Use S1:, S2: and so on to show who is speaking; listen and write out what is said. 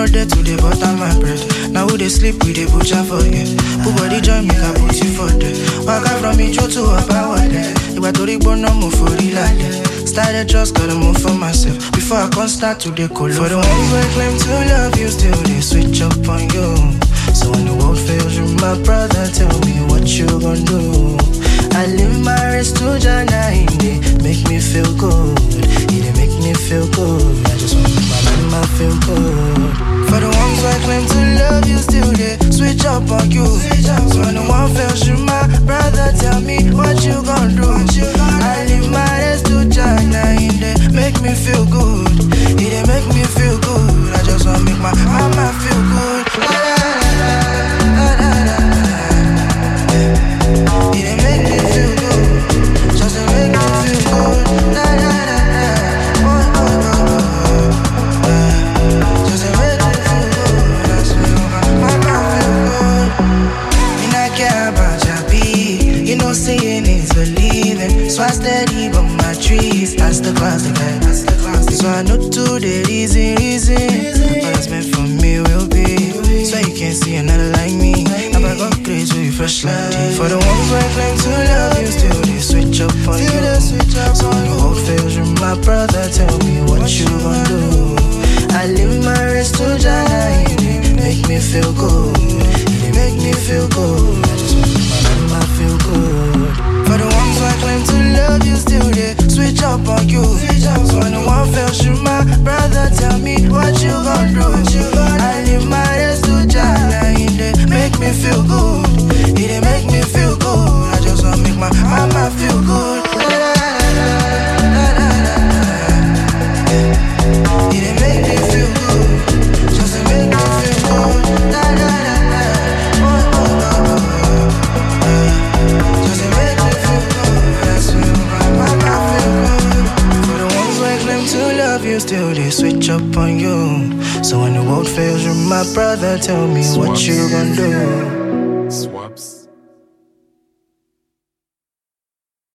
S1: no day to the butter my bread. Now who they sleep with the butcher for you? Who body join me, I put you for them. Walk out from me, to a power there. If I told you, no move for real like that. Started just gotta move for myself before I can start to decode. For the ones who claim to love you, still they switch up on you. So when the world fails you, my brother, tell me what you gonna do. I live my race to Jana, they make me feel good. They make me feel good. I just want to make my mama feel good. For the ones who claim to love you, still they switch up on you. So when the world fails you, my brother, tell me what you gonna do. I live my race to Jana, they make me feel good. They make me feel good. I just want to make my mama feel good. It make me feel good, just to make me feel good. Just to make me feel good, that's my feel good. Me not care about your beat, you know seeing is believing. So I steady but my trees, that's the classic. So I know today easy. What's meant for me will be. So you can't see another like me. I got grace with you fresh like tea. For the ones who claim to love you, still they switch up on you. So when the world fails you, my brother, tell me what you gonna do. I live my race to Jana, they make me feel good. They make me feel good. I just want to make my mama feel good. For the ones who claim to love you, still they switch up on you. So when the world fails you, my brother, tell me what you gonna do. I live my race to Jana, they make me feel good. They make me feel good. I just wanna make my mama feel good. They make me feel good, just to make me feel good. Just to make me feel good. That's when my mama feel good. For the ones who claim to love you, still they switch up on you. So when the world fails you, my brother, tell me what you gonna do.
S2: Swaps.